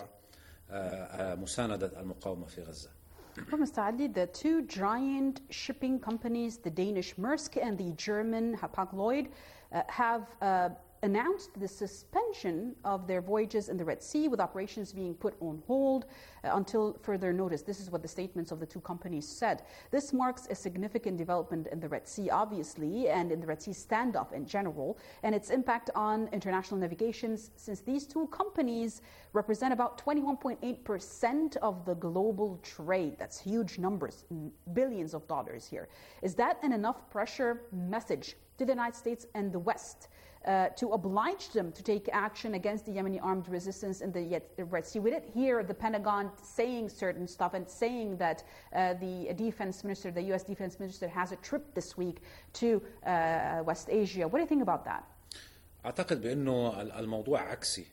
D: Mr. Ali, the two giant shipping companies, the Danish Maersk and the German Hapag-Lloyd, have announced the suspension of their voyages in the Red Sea, with operations being put on hold until further notice. This is what the statements of the two companies said. This marks a significant development in the Red Sea, obviously, and in the Red Sea standoff in general, and its impact on international navigation, since these two companies represent about 21.8% of the global trade. That's huge numbers, billions of dollars here. Is that an enough pressure message to the United States and the West to oblige them to take action against the Yemeni armed resistance in the Red Sea? We did hear the Pentagon saying certain stuff and saying that the defense minister, the U.S. defense minister, has a trip this week to West Asia. What do you think about that?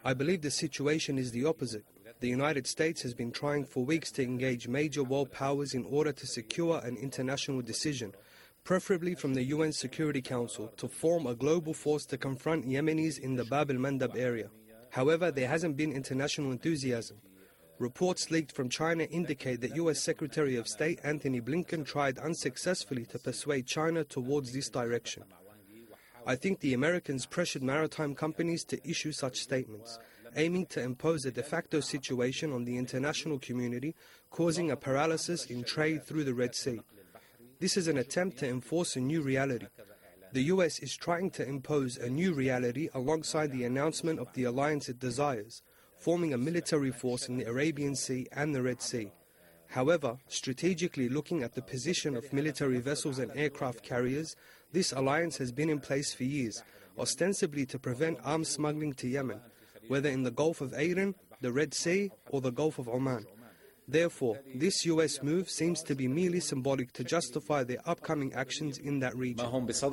B: I believe the situation is the opposite. The United States has been trying for weeks to engage major world powers in order to secure an international decision, preferably from the UN Security Council, to form a global force to confront Yemenis in the Bab al-Mandab area. However, there hasn't been international enthusiasm. Reports leaked from China indicate that US Secretary of State Antony Blinken tried unsuccessfully to persuade China towards this direction. I think the Americans pressured maritime companies to issue such statements, aiming to impose a de facto situation on the international community, causing a paralysis in trade through the Red Sea. This is an attempt to enforce a new reality. The US is trying to impose a new reality alongside the announcement of the alliance it desires, forming a military force in the Arabian Sea and the Red Sea. However, strategically looking at the position of military vessels and aircraft carriers, this alliance has been in place for years, ostensibly to prevent arms smuggling to Yemen, whether in the Gulf of Aden, the Red Sea, or the Gulf of Oman. Therefore, this US move seems to be merely symbolic to justify their upcoming actions in that region.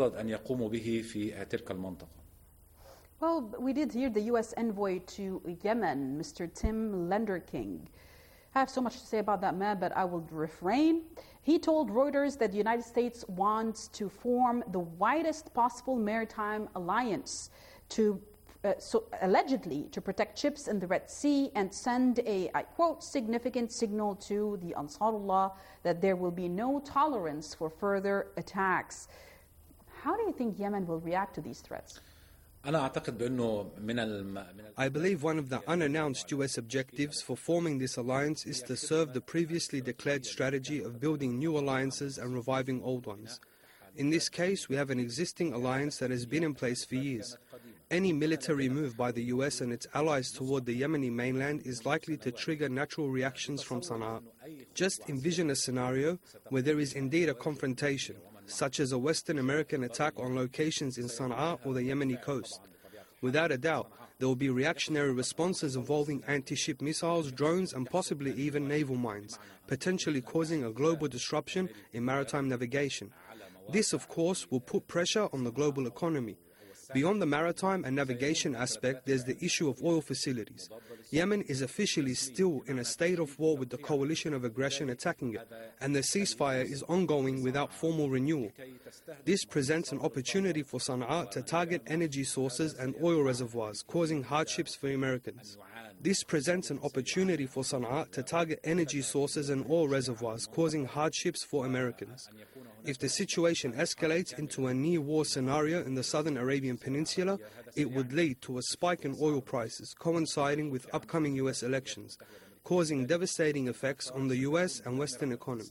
D: Well, we did hear the U.S. envoy to Yemen, Mr. Tim Lenderking. I have so much to say about that man, but I will refrain. He told Reuters that the United States wants to form the widest possible maritime alliance to allegedly to protect ships in the Red Sea and send a, I quote, significant signal to the Ansarullah that there will be no tolerance for further attacks. How do you think Yemen will react to these threats?
B: I believe one of the unannounced US objectives for forming this alliance is to serve the previously declared strategy of building new alliances and reviving old ones. In this case, we have an existing alliance that has been in place for years. Any military move by the US and its allies toward the Yemeni mainland is likely to trigger natural reactions from Sana'a. Just envision a scenario where there is indeed a confrontation, such as a Western American attack on locations in Sana'a or the Yemeni coast. Without a doubt, there will be reactionary responses involving anti-ship missiles, drones, and possibly even naval mines, potentially causing a global disruption in maritime navigation. This, of course, will put pressure on the global economy. Beyond the maritime and navigation aspect, there's the issue of oil facilities. Yemen is officially still in a state of war with the coalition of aggression attacking it, and the ceasefire is ongoing without formal renewal. This presents an opportunity for Sana'a to target energy sources and oil reservoirs, causing hardships for Americans. This presents an opportunity for Sana'a to target energy sources and oil reservoirs, causing hardships for Americans. If the situation escalates into a near-war scenario in the southern Arabian Peninsula, it would lead to a spike in oil prices coinciding with upcoming US elections, causing devastating effects on the US and Western economies.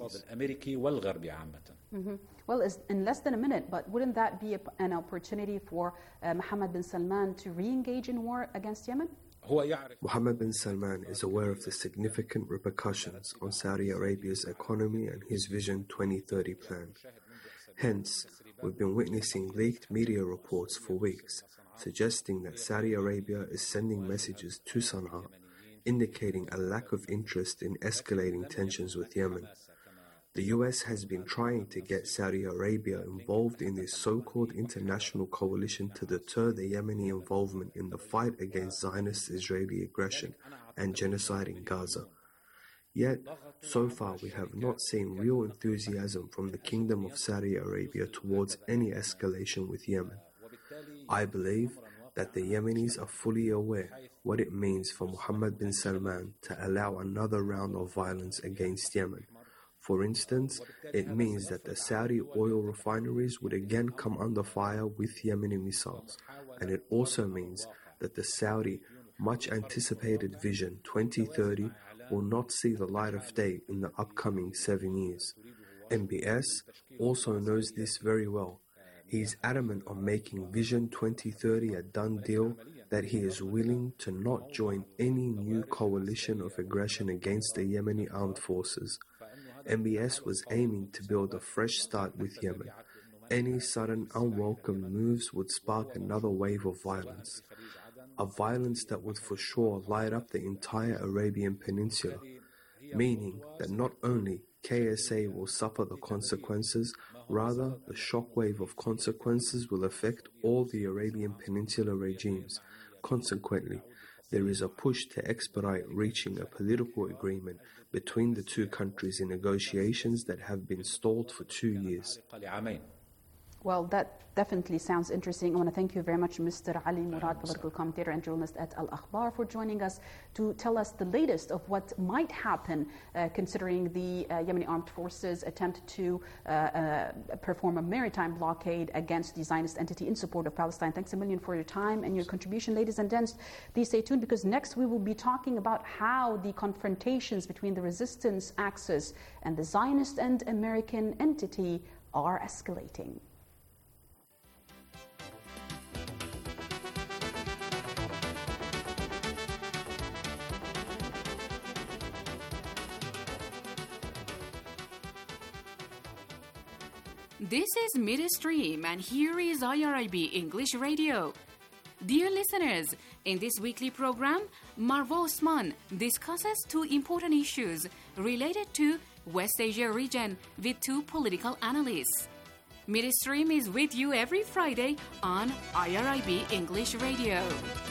D: Mm-hmm. Well, it's in less than a minute, but wouldn't that be an opportunity for Mohammed bin Salman to re-engage in war against Yemen?
B: Mohammed bin Salman is aware of the significant repercussions on Saudi Arabia's economy and his Vision 2030 plan. Hence, we've been witnessing leaked media reports for weeks, suggesting that Saudi Arabia is sending messages to Sana'a, indicating a lack of interest in escalating tensions with Yemen. The US has been trying to get Saudi Arabia involved in this so-called international coalition to deter the Yemeni involvement in the fight against Zionist Israeli aggression and genocide in Gaza. Yet, so far we have not seen real enthusiasm from the Kingdom of Saudi Arabia towards any escalation with Yemen. I believe that the Yemenis are fully aware what it means for Mohammed bin Salman to allow another round of violence against Yemen. For instance, it means that the Saudi oil refineries would again come under fire with Yemeni missiles, and it also means that the Saudi much-anticipated Vision 2030 will not see the light of day in the upcoming 7 years. MBS also knows this very well. He is adamant on making Vision 2030 a done deal, that he is willing to not join any new coalition of aggression against the Yemeni armed forces. MBS was aiming to build a fresh start with Yemen. Any sudden unwelcome moves would spark another wave of violence, a violence that would for sure light up the entire Arabian Peninsula, meaning that not only KSA will suffer the consequences, rather the shockwave of consequences will affect all the Arabian Peninsula regimes. Consequently, there is a push to expedite reaching a political agreement between the two countries in negotiations that have been stalled for 2 years.
D: Well, that definitely sounds interesting. I want to thank you very much, Mr. Ali Murad, political commentator and journalist at Al Akhbar, for joining us to tell us the latest of what might happen considering the Yemeni armed forces attempt to perform a maritime blockade against the Zionist entity in support of Palestine. Thanks a million for your time and your contribution, ladies and gents. Please stay tuned, because next we will be talking about how the confrontations between the resistance axis and the Zionist and American entity are escalating.
F: This is Midstream, and here is IRIB English Radio. Dear listeners, in this weekly program, Marwa Osman discusses two important issues related to West Asia region with two political analysts. Midstream is with you every Friday on IRIB English Radio.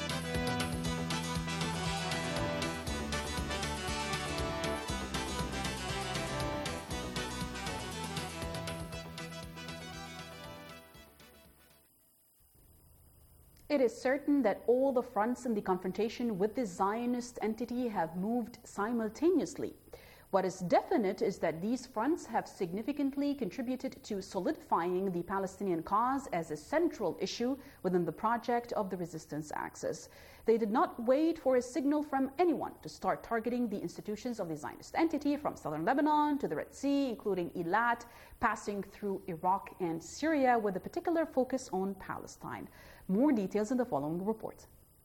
D: It is certain that all the fronts in the confrontation with the Zionist entity have moved simultaneously. What is definite is that these fronts have significantly contributed to solidifying the Palestinian cause as a central issue within the project of the resistance axis. They did not wait for a signal from anyone to start targeting the institutions of the Zionist entity, from southern Lebanon to the Red Sea, including Eilat, passing through Iraq and Syria, with a particular focus on Palestine. More details in the following report.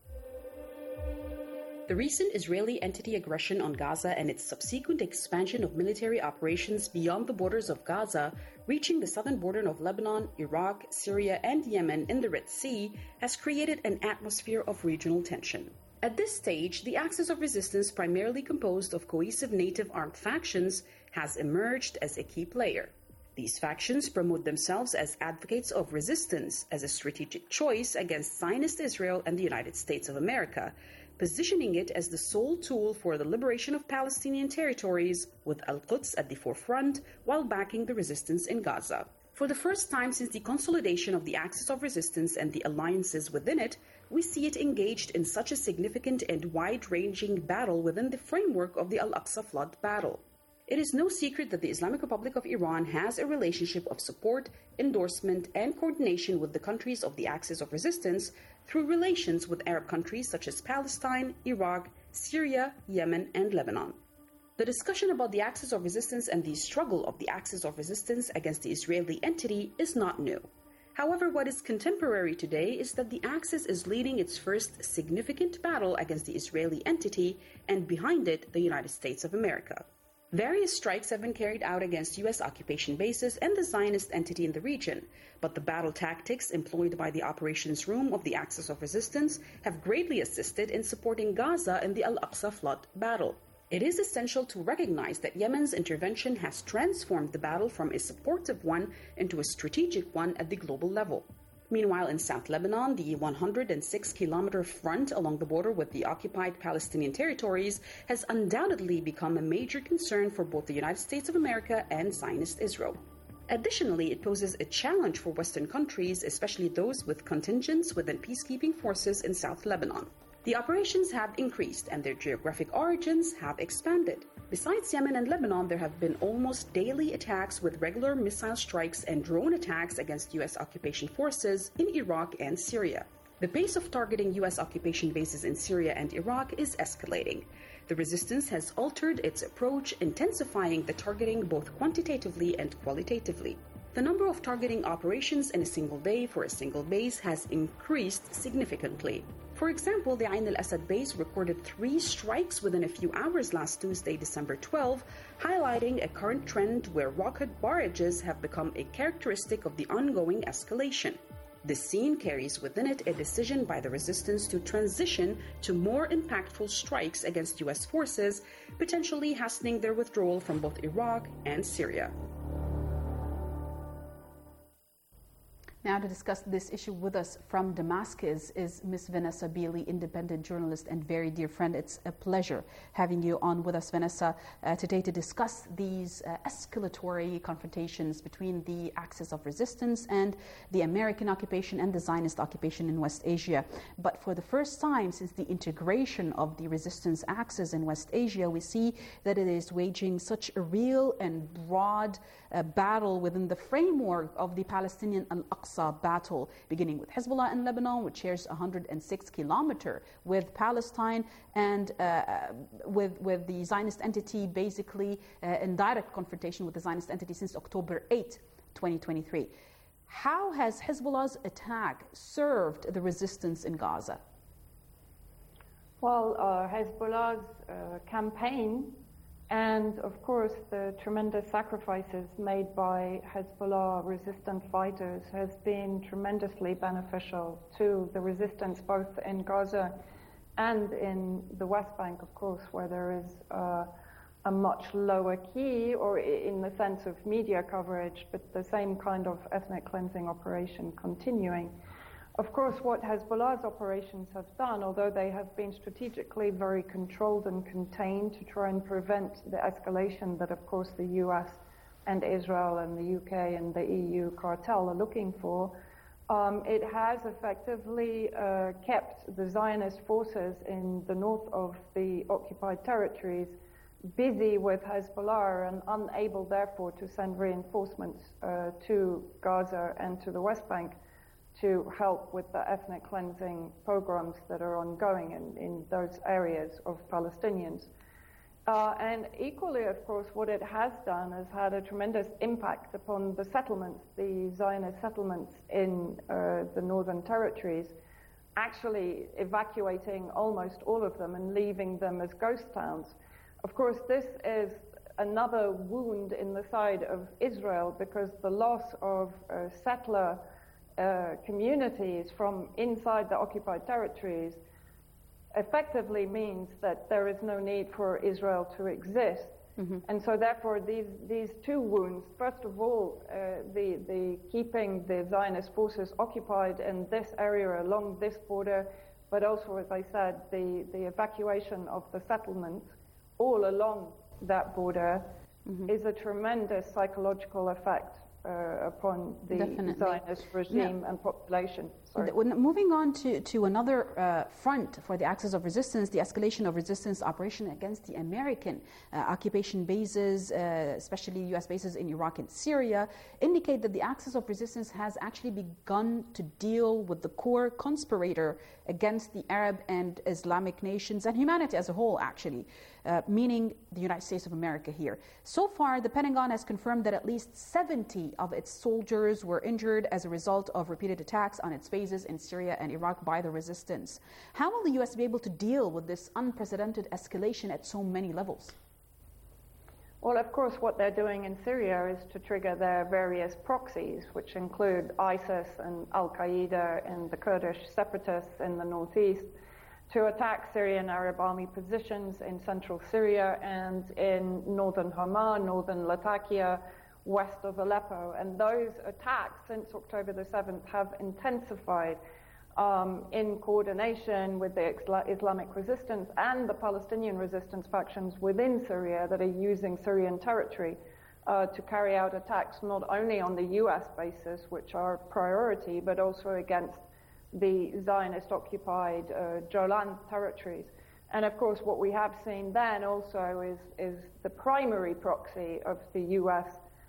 D: The recent Israeli entity aggression on Gaza and its subsequent expansion of military operations beyond the borders of Gaza, reaching the southern border of Lebanon, Iraq, Syria, and Yemen in the Red Sea, has created an atmosphere of regional tension. At this stage, the axis of resistance, primarily composed of cohesive native armed factions, has emerged as a key player. These factions promote themselves as advocates of resistance as a strategic choice against Zionist Israel and the United States of America, positioning it as the sole tool for the liberation of Palestinian territories, with Al-Quds at the forefront while backing the resistance in Gaza. For the first time since the consolidation of the axis of resistance and the alliances within it, we see it engaged in such a significant and wide-ranging battle within the framework of the Al-Aqsa Flood battle. It is no secret that the Islamic Republic of Iran has a relationship of support, endorsement, and coordination with the countries of the axis of resistance through relations with Arab countries such as Palestine, Iraq, Syria, Yemen, and Lebanon. The discussion about the axis of resistance and the struggle of the axis of resistance against the Israeli entity is not new. However, what is contemporary today is that the axis is leading its first significant battle against the Israeli entity, and behind it, the United States of America. Various strikes have been carried out against U.S. occupation bases and the Zionist entity in the region, but the battle tactics employed by the operations room of the Axis of Resistance have greatly assisted in supporting Gaza in the Al-Aqsa Flood battle. It is essential to recognize that Yemen's intervention has transformed the battle from a supportive one into a strategic one at the global level. Meanwhile, in South Lebanon, the 106-kilometer front along the border with the occupied Palestinian territories has undoubtedly become a major concern for both the United States of America and Zionist Israel. Additionally, it poses a challenge for Western countries, especially those with contingents within peacekeeping forces in South Lebanon. The operations have increased and their geographic origins have expanded. Besides Yemen and Lebanon, there have been almost daily attacks with regular missile strikes and drone attacks against U.S. occupation forces in Iraq and Syria. The pace of targeting U.S. occupation bases in Syria and Iraq is escalating. The resistance has altered its approach, intensifying the targeting both quantitatively and qualitatively. The number of targeting operations in a single day for a single base has increased significantly. For example, the Ain al-Assad base recorded 3 strikes within a few hours last Tuesday, December 12, highlighting a current trend where rocket barrages have become a characteristic of the ongoing escalation. This scene carries within it a decision by the resistance to transition to more impactful strikes against U.S. forces, potentially hastening their withdrawal from both Iraq and Syria. Now to discuss this issue with us from Damascus is Ms. Vanessa Beeley, independent journalist and very dear friend. It's a pleasure having you on with us, Vanessa, today to discuss these escalatory confrontations between the axis of resistance and the American occupation and the Zionist occupation in West Asia. But for the first time since the integration of the resistance axis in West Asia, we see that it is waging such a real and broad battle within the framework of the Palestinian Al-Aqsa battle, beginning with Hezbollah in Lebanon, which shares 106 kilometers with Palestine, and with the Zionist entity basically in direct confrontation with the Zionist entity since October 8, 2023. How has Hezbollah's attack served the resistance in Gaza?
G: Well, Hezbollah's campaign and, of course, the tremendous sacrifices made by Hezbollah resistant fighters has been tremendously beneficial to the resistance both in Gaza and in the West Bank, of course, where there is a much lower key, or in the sense of media coverage, but the same kind of ethnic cleansing operation continuing. Of course, what Hezbollah's operations have done, although they have been strategically very controlled and contained to try and prevent the escalation that, of course, the US and Israel and the UK and the EU cartel are looking for, it has effectively kept the Zionist forces in the north of the occupied territories busy with Hezbollah and unable, therefore, to send reinforcements to Gaza and to the West Bank to help with the ethnic cleansing pogroms that are ongoing in those areas of Palestinians. And equally, of course, what it has done has had a tremendous impact upon the settlements, the Zionist settlements in the northern territories, actually evacuating almost all of them and leaving them as ghost towns. Of course, this is another wound in the side of Israel, because the loss of settler communities from inside the occupied territories effectively means that there is no need for Israel to exist. Mm-hmm. And so therefore these two wounds, first of all, the keeping the Zionist forces occupied in this area along this border, but also, as I said, the evacuation of the settlements all along that border, mm-hmm. is a tremendous psychological effect upon the Definitely. Zionist regime and population.
D: Moving on to another front for the axis of resistance, the escalation of resistance operation against the American occupation bases, especially U.S. bases in Iraq and Syria, indicate that the axis of resistance has actually begun to deal with the core conspirator against the Arab and Islamic nations and humanity as a whole, actually, meaning the United States of America here. So far, the Pentagon has confirmed that at least 70 of its soldiers were injured as a result of repeated attacks on its bases in Syria and Iraq by the resistance. How will the U.S. be able to deal with this unprecedented escalation at so many levels?
G: Well, of course, what they're doing in Syria is to trigger their various proxies, which include ISIS and Al-Qaeda and the Kurdish separatists in the northeast, to attack Syrian Arab army positions in central Syria and in northern Hama, northern Latakia, west of Aleppo. And those attacks since October the 7th have intensified in coordination with the Islamic resistance and the Palestinian resistance factions within Syria that are using Syrian territory to carry out attacks not only on the US bases, which are priority, but also against the Zionist-occupied Jolan territories. And of course, what we have seen then also is the primary proxy of the US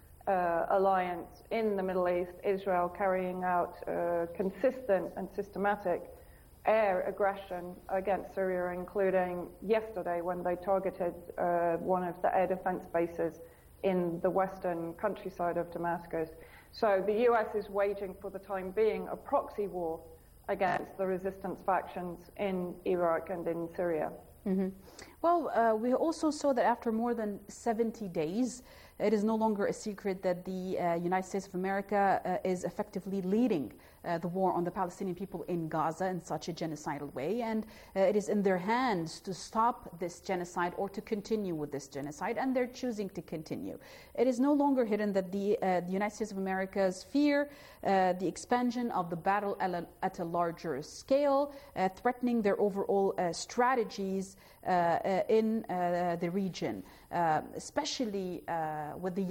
G: alliance in the Middle East, Israel, carrying out consistent and systematic air aggression against Syria, including yesterday when they targeted one of the air defense bases in the western countryside of Damascus. So the US is waging, for the time being, a proxy war against the resistance factions in Iraq and in Syria.
D: Mm-hmm. Well, we also saw that after more than 70 days, It is no longer a secret that the United States of America is effectively leading the war on the Palestinian people in Gaza in such a genocidal way, and it is in their hands to stop this genocide or to continue with this genocide, and they're choosing to continue. It is no longer hidden that the United States of America's fear the expansion of the battle at a larger scale, threatening their overall strategies in the region, especially with the